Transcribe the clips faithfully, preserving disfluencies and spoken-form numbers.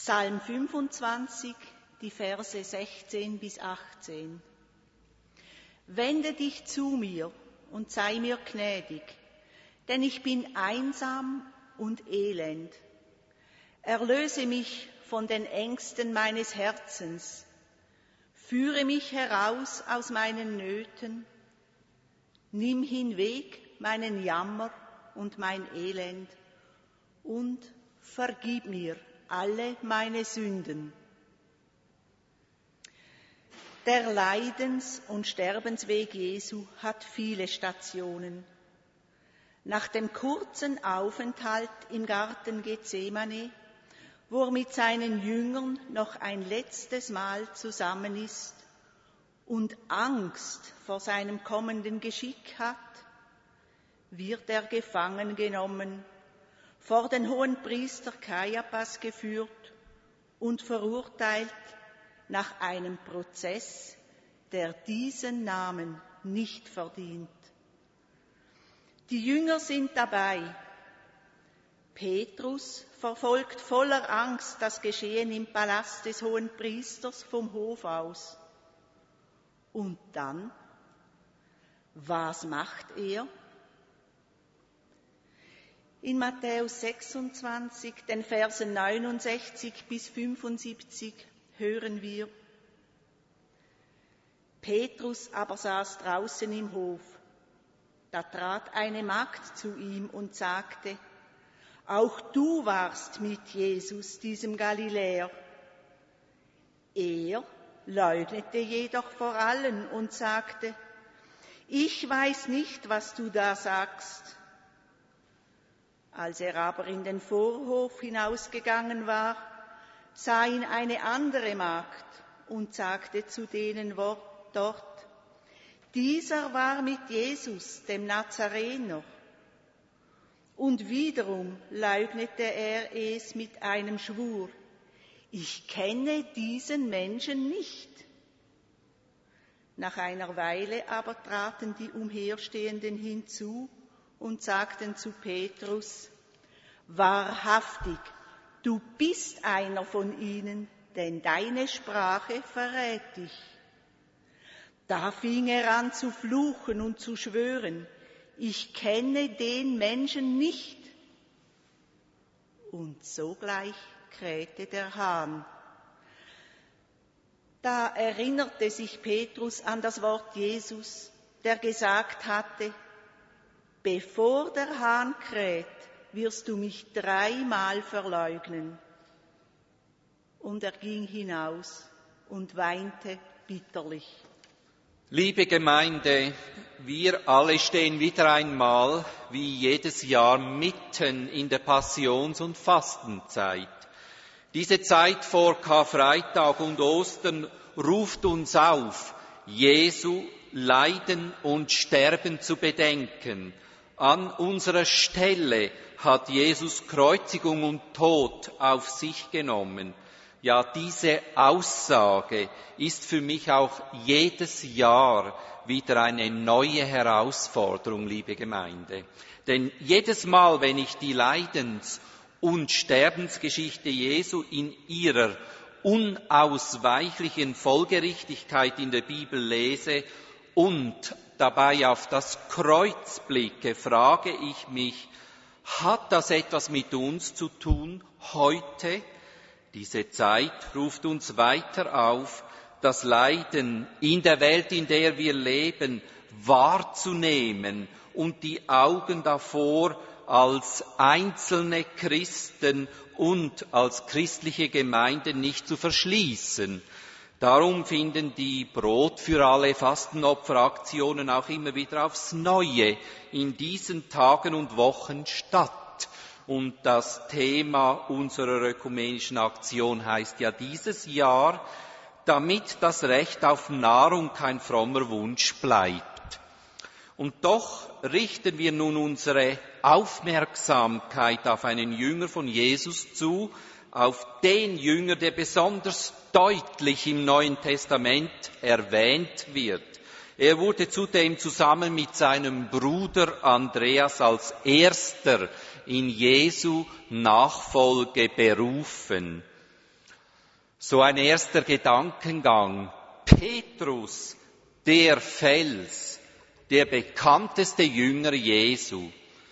Psalm fünfundzwanzig, die Verse sechzehn bis achtzehn. Wende dich zu mir und sei mir gnädig, denn ich bin einsam und elend. Erlöse mich von den Ängsten meines Herzens, führe mich heraus aus meinen Nöten, nimm hinweg meinen Jammer und mein Elend und vergib mir alle meine Sünden. Der Leidens- und Sterbensweg Jesu hat viele Stationen. Nach dem kurzen Aufenthalt im Garten Gethsemane, wo er mit seinen Jüngern noch ein letztes Mal zusammen ist und Angst vor seinem kommenden Geschick hat, wird er gefangen genommen, vor den Hohenpriester Kaiaphas geführt und verurteilt nach einem Prozess, der diesen Namen nicht verdient. Die Jünger sind dabei. Petrus verfolgt voller Angst das Geschehen im Palast des Hohenpriesters vom Hof aus. Und dann, was macht er? In Matthäus sechsundzwanzig, den Versen neunundsechzig bis fünfundsiebzig, hören wir: Petrus aber saß draußen im Hof. Da trat eine Magd zu ihm und sagte: Auch du warst mit Jesus, diesem Galiläer. Er leugnete jedoch vor allen und sagte: Ich weiß nicht, was du da sagst. Als er aber in den Vorhof hinausgegangen war, sah ihn eine andere Magd und sagte zu denen dort: Dieser war mit Jesus, dem Nazarener. Und wiederum leugnete er es mit einem Schwur: Ich kenne diesen Menschen nicht. Nach einer Weile aber traten die Umherstehenden hinzu und sagten zu Petrus: Wahrhaftig, du bist einer von ihnen, denn deine Sprache verrät dich. Da fing er an zu fluchen und zu schwören: Ich kenne den Menschen nicht. Und sogleich krähte der Hahn. Da erinnerte sich Petrus an das Wort Jesus, der gesagt hatte: Bevor der Hahn kräht, wirst du mich dreimal verleugnen. Und er ging hinaus und weinte bitterlich. Liebe Gemeinde, wir alle stehen wieder einmal, wie jedes Jahr, mitten in der Passions- und Fastenzeit. Diese Zeit vor Karfreitag und Ostern ruft uns auf, Jesu Leiden und Sterben zu bedenken. An unserer Stelle hat Jesus Kreuzigung und Tod auf sich genommen. Ja, diese Aussage ist für mich auch jedes Jahr wieder eine neue Herausforderung, liebe Gemeinde. Denn jedes Mal, wenn ich die Leidens- und Sterbensgeschichte Jesu in ihrer unausweichlichen Folgerichtigkeit in der Bibel lese und dabei auf das Kreuz blicke, frage ich mich, hat das etwas mit uns zu tun heute? Diese Zeit ruft uns weiter auf, das Leiden in der Welt, in der wir leben, wahrzunehmen und die Augen davor als einzelne Christen und als christliche Gemeinde nicht zu verschließen. Darum finden die Brot für alle Fastenopferaktionen auch immer wieder aufs Neue in diesen Tagen und Wochen statt. Und das Thema unserer ökumenischen Aktion heißt ja dieses Jahr, damit das Recht auf Nahrung kein frommer Wunsch bleibt. Und doch richten wir nun unsere Aufmerksamkeit auf einen Jünger von Jesus zu, auf den Jünger, der besonders deutlich im Neuen Testament erwähnt wird. Er wurde zudem zusammen mit seinem Bruder Andreas als erster in Jesu Nachfolge berufen. So ein erster Gedankengang. Petrus, der Fels, der bekannteste Jünger Jesu.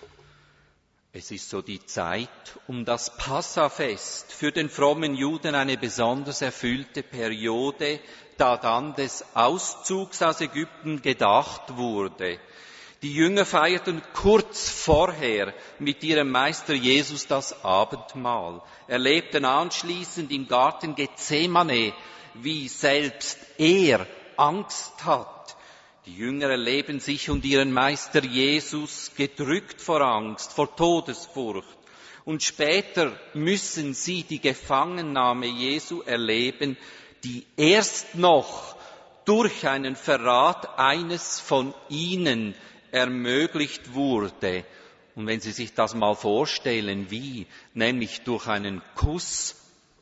Es ist so die Zeit um das Passafest, für den frommen Juden eine besonders erfüllte Periode, da dann des Auszugs aus Ägypten gedacht wurde. Die Jünger feierten kurz vorher mit ihrem Meister Jesus das Abendmahl, erlebten anschließend im Garten Gethsemane, wie selbst er Angst hat. Die Jünger erleben sich und ihren Meister Jesus gedrückt vor Angst, vor Todesfurcht. Und später müssen sie die Gefangennahme Jesu erleben, die erst noch durch einen Verrat eines von ihnen ermöglicht wurde. Und wenn Sie sich das mal vorstellen, wie? Nämlich durch einen Kuss.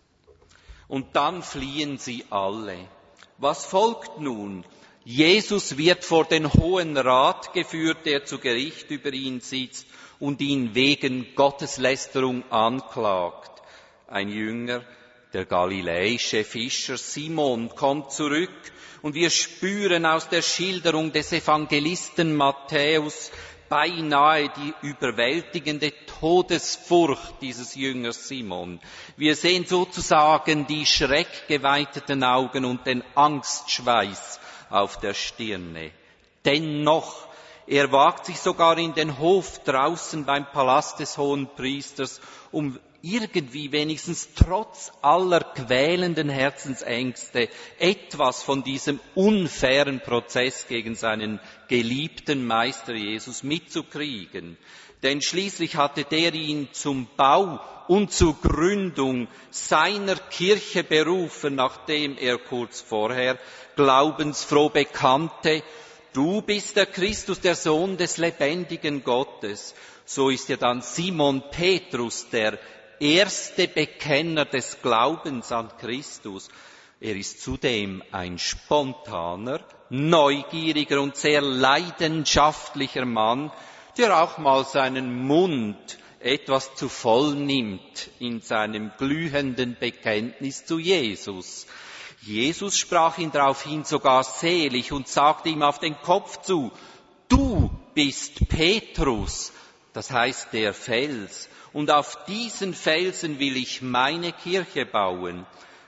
Und dann fliehen sie alle. Was folgt nun? Jesus wird vor den Hohen Rat geführt, der zu Gericht über ihn sitzt und ihn wegen Gotteslästerung anklagt. Ein Jünger, der galiläische Fischer Simon, kommt zurück und wir spüren aus der Schilderung des Evangelisten Matthäus beinahe die überwältigende Todesfurcht dieses Jüngers Simon. Wir sehen sozusagen die schreckgeweiteten Augen und den Angstschweiß auf der Stirne. Dennoch, er wagt sich sogar in den Hof draußen beim Palast des Hohenpriesters, um irgendwie wenigstens trotz aller quälenden Herzensängste etwas von diesem unfairen Prozess gegen seinen geliebten Meister Jesus mitzukriegen. Denn schließlich hatte der ihn zum Bau und zur Gründung seiner Kirche berufen, nachdem er kurz vorher glaubensfroh bekannte, du bist der Christus, der Sohn des lebendigen Gottes. So ist ja dann Simon Petrus der erste Bekenner des Glaubens an Christus. Er ist zudem ein spontaner, neugieriger und sehr leidenschaftlicher Mann, der auch mal seinen Mund etwas zu voll nimmt in seinem glühenden Bekenntnis zu Jesus. Jesus sprach ihn daraufhin sogar selig und sagte ihm auf den Kopf zu, du bist Petrus, das heißt der Fels, und auf diesen Felsen will ich meine Kirche bauen.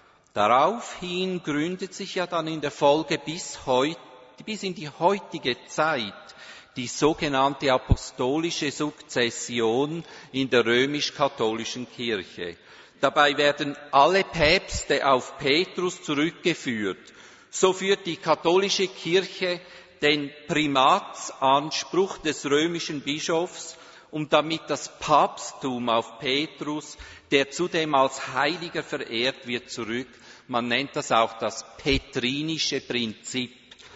Daraufhin gründet sich ja dann in der Folge bis heute, bis in die heutige Zeit die sogenannte apostolische Sukzession in der römisch-katholischen Kirche. Dabei werden alle Päpste auf Petrus zurückgeführt. So führt die katholische Kirche den Primatsanspruch des römischen Bischofs und damit das Papsttum auf Petrus, der zudem als Heiliger verehrt wird, zurück. Man nennt das auch das petrinische Prinzip.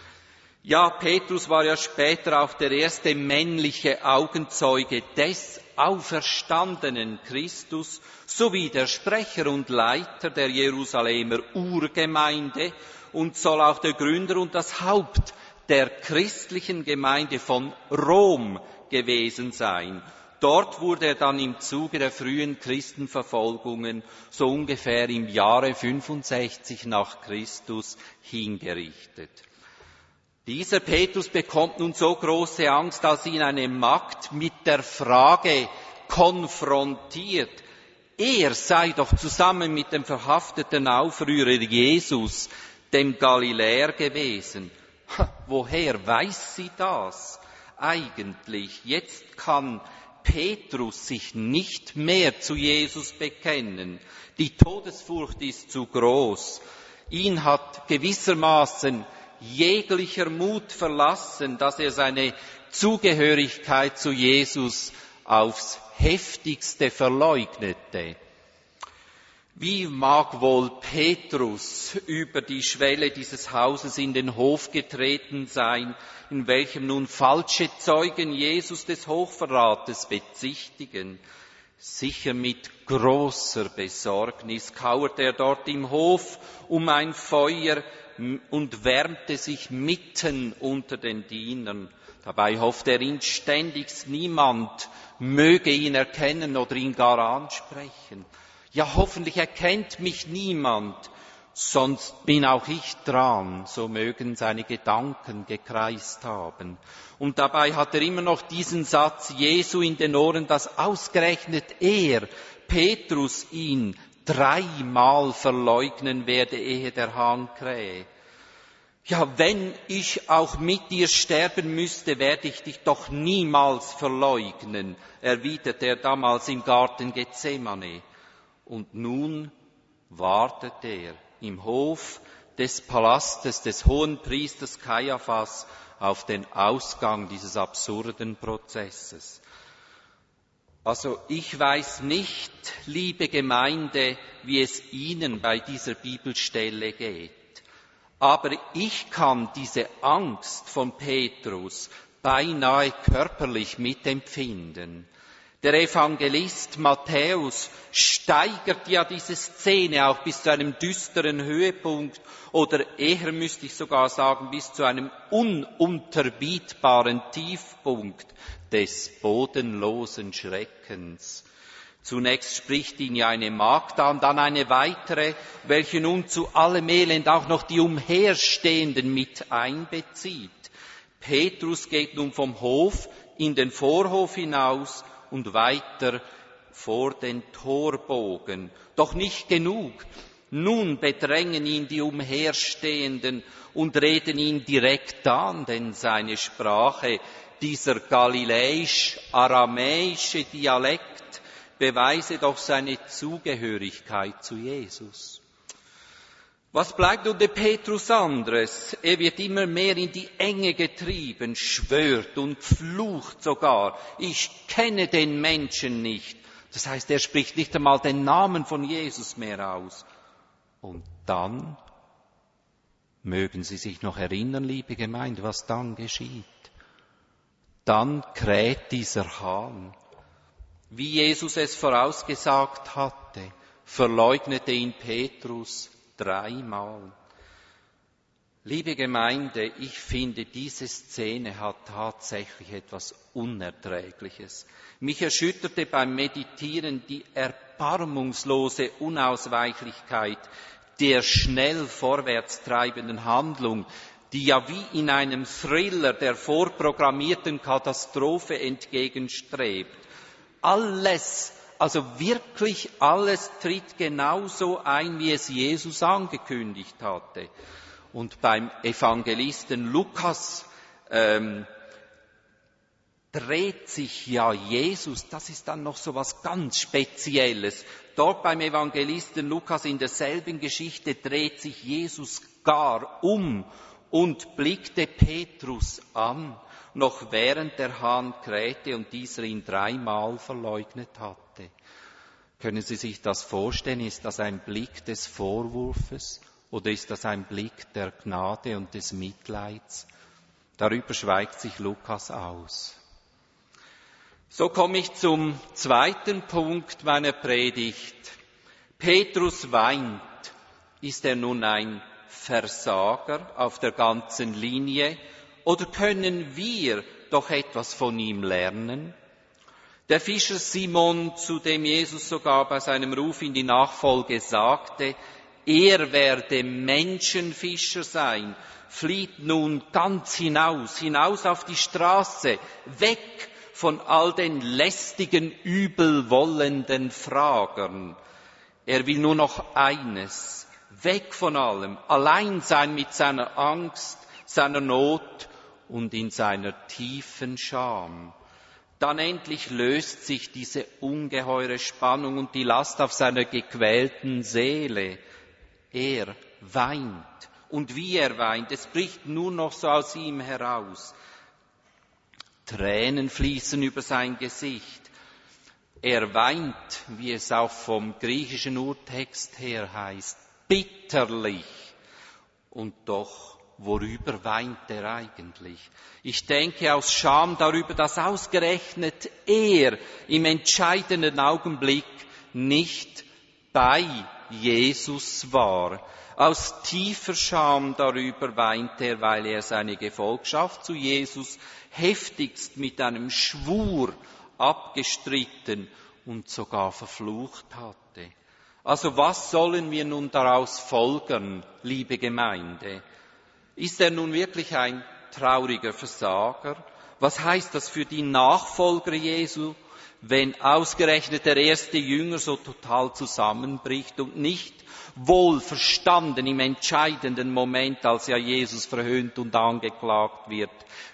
Ja, Petrus war ja später auch der erste männliche Augenzeuge des auferstandenen Christus sowie der Sprecher und Leiter der Jerusalemer Urgemeinde und soll auch der Gründer und das Haupt der christlichen Gemeinde von Rom gewesen sein. Dort wurde er dann im Zuge der frühen Christenverfolgungen so ungefähr im Jahre fünfundsechzig nach Christus hingerichtet. Dieser Petrus bekommt nun so große Angst, als ihn eine Magd mit der Frage konfrontiert, er sei doch zusammen mit dem verhafteten Aufrührer Jesus, dem Galiläer, gewesen. Woher weiß sie das eigentlich? Jetzt kann Petrus sich nicht mehr zu Jesus bekennen. Die Todesfurcht ist zu groß. Ihn hat gewissermaßen jeglicher Mut verlassen, dass er seine Zugehörigkeit zu Jesus aufs heftigste verleugnete. Wie mag wohl Petrus über die Schwelle dieses Hauses in den Hof getreten sein, in welchem nun falsche Zeugen Jesus des Hochverrates bezichtigen? Sicher mit großer Besorgnis kauerte er dort im Hof um ein Feuer und wärmte sich mitten unter den Dienern. Dabei hoffte er inständigst, niemand möge ihn erkennen oder ihn gar ansprechen. Ja, hoffentlich erkennt mich niemand. sonst bin auch ich dran, so mögen seine Gedanken gekreist haben. Und dabei hat er immer noch diesen Satz Jesu in den Ohren, dass ausgerechnet er, Petrus, ihn dreimal verleugnen werde, ehe der Hahn krähe. Ja, wenn ich auch mit dir sterben müsste, werde ich dich doch niemals verleugnen, erwiderte er damals im Garten Gethsemane. Und nun wartet er im Hof des Palastes des Hohenpriesters Kaiaphas auf den Ausgang dieses absurden Prozesses. Also ich weiß nicht, liebe Gemeinde, wie es Ihnen bei dieser Bibelstelle geht. Aber ich kann diese Angst von Petrus beinahe körperlich mitempfinden. Der Evangelist Matthäus steigert ja diese Szene auch bis zu einem düsteren Höhepunkt oder eher müsste ich sogar sagen bis zu einem ununterbietbaren Tiefpunkt des bodenlosen Schreckens. Zunächst spricht ihn ja eine Magd an, dann eine weitere, welche nun zu allem Elend auch noch die Umherstehenden mit einbezieht. Petrus geht nun vom Hof in den Vorhof hinaus und weiter vor den Torbogen. Doch nicht genug. Nun bedrängen ihn die Umherstehenden und reden ihn direkt an, denn seine Sprache, dieser galiläisch-aramäische Dialekt, beweise doch seine Zugehörigkeit zu Jesus. Was bleibt nun dem Petrus anderes? Er wird immer mehr in die Enge getrieben, schwört und flucht sogar. Ich kenne den Menschen nicht. Das heißt, er spricht nicht einmal den Namen von Jesus mehr aus. Und dann, mögen Sie sich noch erinnern, liebe Gemeinde, was dann geschieht. Dann kräht dieser Hahn. Wie Jesus es vorausgesagt hatte, verleugnete ihn Petrus dreimal. Liebe Gemeinde, ich finde, diese Szene hat tatsächlich etwas Unerträgliches. Mich erschütterte beim Meditieren die erbarmungslose Unausweichlichkeit der schnell vorwärts treibenden Handlung, die ja wie in einem Thriller der vorprogrammierten Katastrophe entgegenstrebt. Alles, also wirklich alles tritt genauso ein, wie es Jesus angekündigt hatte. Und beim Evangelisten Lukas ähm, dreht sich ja Jesus, das ist dann noch so was ganz Spezielles. Dort beim Evangelisten Lukas in derselben Geschichte dreht sich Jesus gar um und blickte Petrus an, noch während der Hahn krähte und dieser ihn dreimal verleugnet hatte. Können Sie sich das vorstellen? Ist das ein Blick des Vorwurfes oder ist das ein Blick der Gnade und des Mitleids? Darüber schweigt sich Lukas aus. So komme ich zum zweiten Punkt meiner Predigt. Petrus weint. Ist er nun ein Versager auf der ganzen Linie? Oder können wir doch etwas von ihm lernen? Der Fischer Simon, zu dem Jesus sogar bei seinem Ruf in die Nachfolge sagte, er werde Menschenfischer sein, flieht nun ganz hinaus, hinaus auf die Straße, weg von all den lästigen, übelwollenden Fragern. Er will nur noch eines, weg von allem, allein sein mit seiner Angst, seiner Not und in seiner tiefen Scham. Dann endlich löst sich diese ungeheure Spannung und die Last auf seiner gequälten Seele. Er weint. Und wie er weint, es bricht nur noch so aus ihm heraus. Tränen fließen über sein Gesicht. Er weint, wie es auch vom griechischen Urtext her heißt, bitterlich. Und doch, worüber weint er eigentlich? Ich denke aus Scham darüber, dass ausgerechnet er im entscheidenden Augenblick nicht bei Jesus war. Aus tiefer Scham darüber weint er, weil er seine Gefolgschaft zu Jesus heftigst mit einem Schwur abgestritten und sogar verflucht hatte. Also was sollen wir nun daraus folgern, liebe Gemeinde? Ist er nun wirklich ein trauriger Versager? Was heißt das für die Nachfolger Jesu, wenn ausgerechnet der erste Jünger so total zusammenbricht und nicht wohl verstanden im entscheidenden Moment, als ja Jesus verhöhnt und angeklagt wird,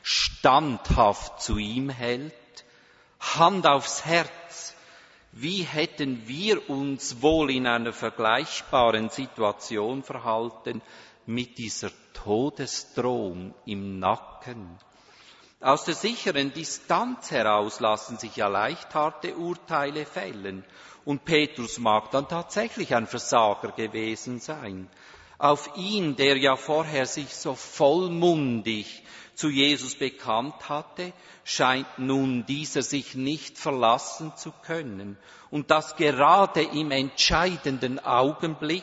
standhaft zu ihm hält? Hand aufs Herz, wie hätten wir uns wohl in einer vergleichbaren Situation verhalten mit dieser Todesdrohung im Nacken? Aus der sicheren Distanz heraus lassen sich ja leicht harte Urteile fällen. Und Petrus mag dann tatsächlich ein Versager gewesen sein. Auf ihn, der ja vorher sich so vollmundig zu Jesus bekannt hatte, scheint nun dieser sich nicht verlassen zu können. Und das gerade im entscheidenden Augenblick.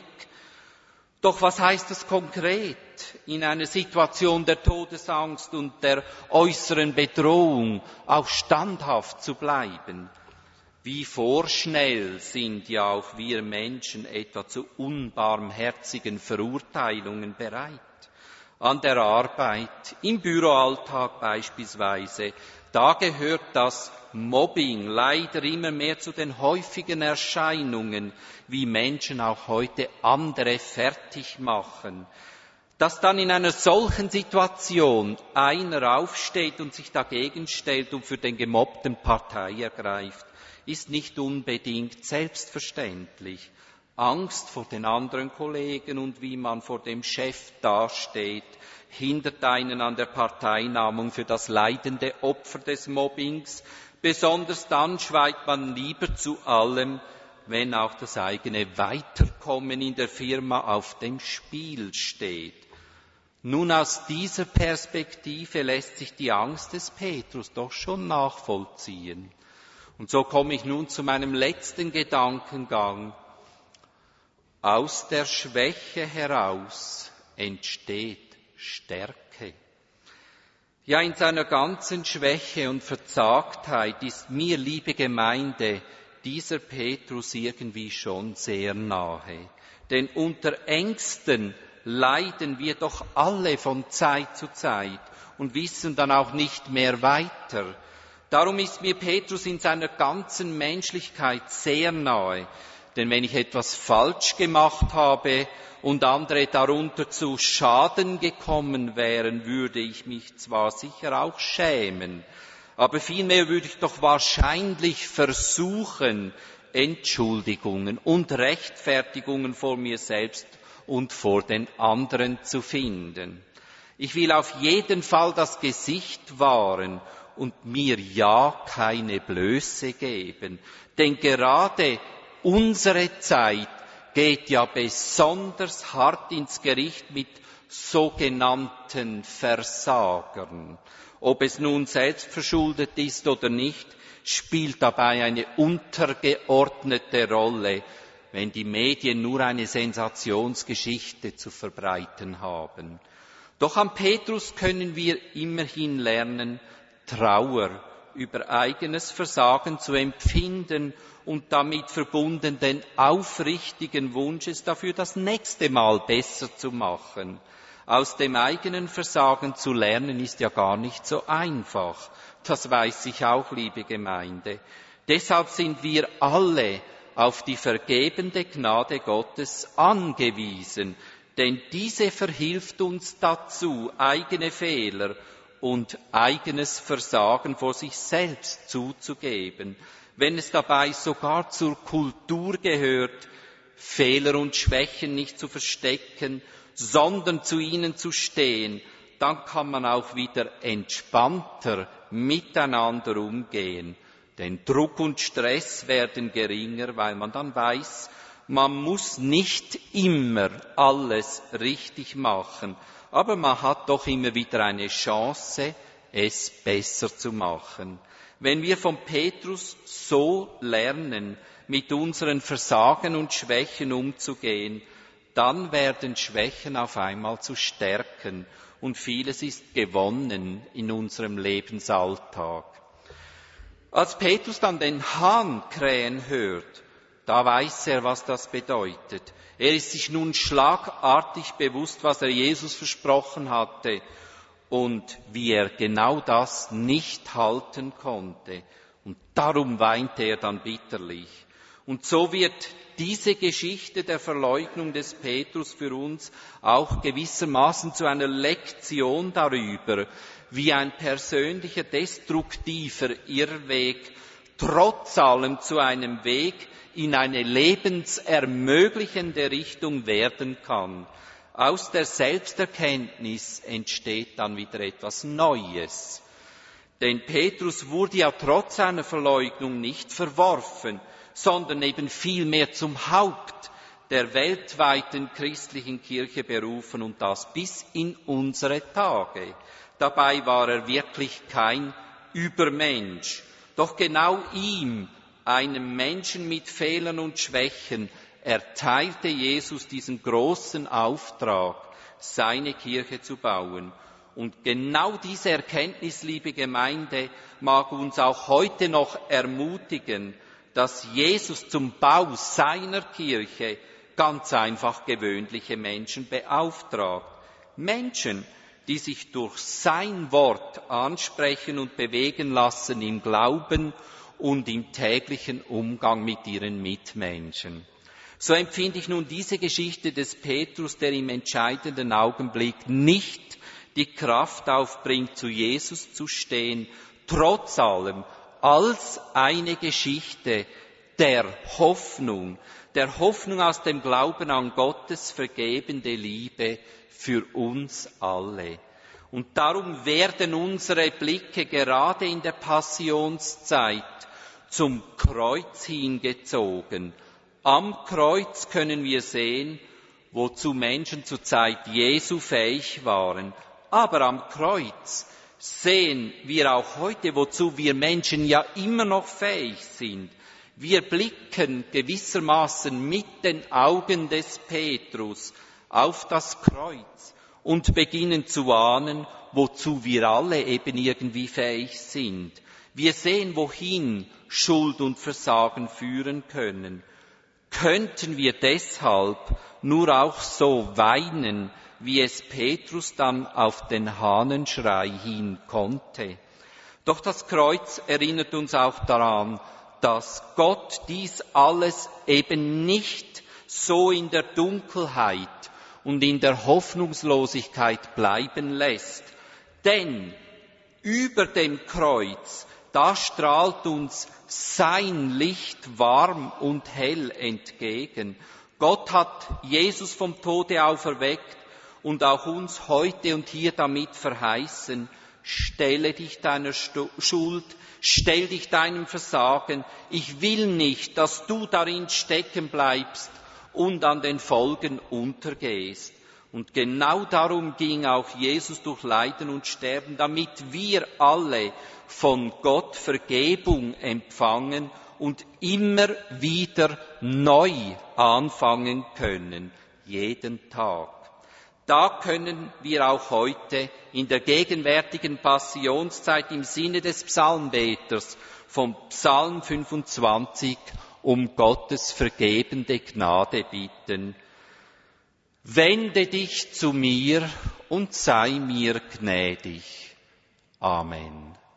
Doch was heißt das konkret, in einer Situation der Todesangst und der äußeren Bedrohung auch standhaft zu bleiben? Wie vorschnell sind ja auch wir Menschen etwa zu unbarmherzigen Verurteilungen bereit. An der Arbeit, im Büroalltag beispielsweise, da gehört das Mobbing leider immer mehr zu den häufigen Erscheinungen, wie Menschen auch heute andere fertig machen. Dass dann in einer solchen Situation einer aufsteht und sich dagegen stellt und für den Gemobbten Partei ergreift, ist nicht unbedingt selbstverständlich. Angst vor den anderen Kollegen und wie man vor dem Chef dasteht, hindert einen an der Parteinahmung für das leidende Opfer des Mobbings. Besonders dann schweigt man lieber zu allem, wenn auch das eigene Weiterkommen in der Firma auf dem Spiel steht. Nun, aus dieser Perspektive lässt sich die Angst des Petrus doch schon nachvollziehen. Und so komme ich nun zu meinem letzten Gedankengang. Aus der Schwäche heraus entsteht Stärke. Ja, in seiner ganzen Schwäche und Verzagtheit ist mir, liebe Gemeinde, dieser Petrus irgendwie schon sehr nahe. Denn unter Ängsten leiden wir doch alle von Zeit zu Zeit und wissen dann auch nicht mehr weiter. Darum ist mir Petrus in seiner ganzen Menschlichkeit sehr nahe. Denn wenn ich etwas falsch gemacht habe und andere darunter zu Schaden gekommen wären, würde ich mich zwar sicher auch schämen, aber vielmehr würde ich doch wahrscheinlich versuchen, Entschuldigungen und Rechtfertigungen vor mir selbst und vor den anderen zu finden. Ich will auf jeden Fall das Gesicht wahren und mir ja keine Blöße geben. Denn gerade unsere Zeit geht ja besonders hart ins Gericht mit sogenannten Versagern. Ob es nun selbstverschuldet ist oder nicht, spielt dabei eine untergeordnete Rolle, wenn die Medien nur eine Sensationsgeschichte zu verbreiten haben. Doch an Petrus können wir immerhin lernen, Trauer über eigenes Versagen zu empfinden und damit verbunden den aufrichtigen Wunsch, es dafür das nächste Mal besser zu machen. Aus dem eigenen Versagen zu lernen ist ja gar nicht so einfach. Das weiß ich auch, liebe Gemeinde. Deshalb sind wir alle auf die vergebende Gnade Gottes angewiesen, denn diese verhilft uns dazu, eigene Fehler und eigenes Versagen vor sich selbst zuzugeben, wenn es dabei sogar zur Kultur gehört, Fehler und Schwächen nicht zu verstecken, sondern zu ihnen zu stehen, dann kann man auch wieder entspannter miteinander umgehen. Denn Druck und Stress werden geringer, weil man dann weiß, man muss nicht immer alles richtig machen, aber man hat doch immer wieder eine Chance, es besser zu machen. Wenn wir von Petrus so lernen, mit unseren Versagen und Schwächen umzugehen, dann werden Schwächen auf einmal zu Stärken und vieles ist gewonnen in unserem Lebensalltag. Als Petrus dann den Hahn krähen hört, Da weiß er, was das bedeutet. Er ist sich nun schlagartig bewusst, was er Jesus versprochen hatte und wie er genau das nicht halten konnte. Und darum weinte er dann bitterlich. Und so wird diese Geschichte der Verleugnung des Petrus für uns auch gewissermaßen zu einer Lektion darüber, wie ein persönlicher, destruktiver Irrweg trotz allem zu einem Weg in eine lebensermöglichende Richtung werden kann. Aus der Selbsterkenntnis entsteht dann wieder etwas Neues. Denn Petrus wurde ja trotz seiner Verleugnung nicht verworfen, sondern eben vielmehr zum Haupt der weltweiten christlichen Kirche berufen und das bis in unsere Tage. Dabei war er wirklich kein Übermensch. Doch genau ihm, einem Menschen mit Fehlern und Schwächen, erteilte Jesus diesen großen Auftrag, seine Kirche zu bauen. Und genau diese Erkenntnis, liebe Gemeinde, mag uns auch heute noch ermutigen, dass Jesus zum Bau seiner Kirche ganz einfach gewöhnliche Menschen beauftragt. Menschen, die sich durch sein Wort ansprechen und bewegen lassen im Glauben und im täglichen Umgang mit ihren Mitmenschen. So empfinde ich nun diese Geschichte des Petrus, der im entscheidenden Augenblick nicht die Kraft aufbringt, zu Jesus zu stehen, trotz allem als eine Geschichte der Hoffnung, der Hoffnung aus dem Glauben an Gottes vergebende Liebe für uns alle. Und darum werden unsere Blicke gerade in der Passionszeit zum Kreuz hingezogen. Am Kreuz können wir sehen, wozu Menschen zur Zeit Jesu fähig waren. Aber am Kreuz sehen wir auch heute, wozu wir Menschen ja immer noch fähig sind. Wir blicken gewissermaßen mit den Augen des Petrus auf das Kreuz und beginnen zu ahnen, wozu wir alle eben irgendwie fähig sind. Wir sehen, wohin Schuld und Versagen führen können. Könnten wir deshalb nur auch so weinen, wie es Petrus dann auf den Hahnenschrei hin konnte? Doch das Kreuz erinnert uns auch daran, dass Gott dies alles eben nicht so in der Dunkelheit und in der Hoffnungslosigkeit bleiben lässt. Denn über dem Kreuz, da strahlt uns sein Licht warm und hell entgegen. Gott hat Jesus vom Tode auferweckt und auch uns heute und hier damit verheißen, stelle dich deiner Schuld, stell dich deinem Versagen. Ich will nicht, dass du darin stecken bleibst und an den Folgen untergehst. Und genau darum ging auch Jesus durch Leiden und Sterben, damit wir alle von Gott Vergebung empfangen und immer wieder neu anfangen können, jeden Tag. Da können wir auch heute in der gegenwärtigen Passionszeit im Sinne des Psalmbeters vom Psalm fünfundzwanzig um Gottes vergebende Gnade bitten. Wende dich zu mir und sei mir gnädig. Amen.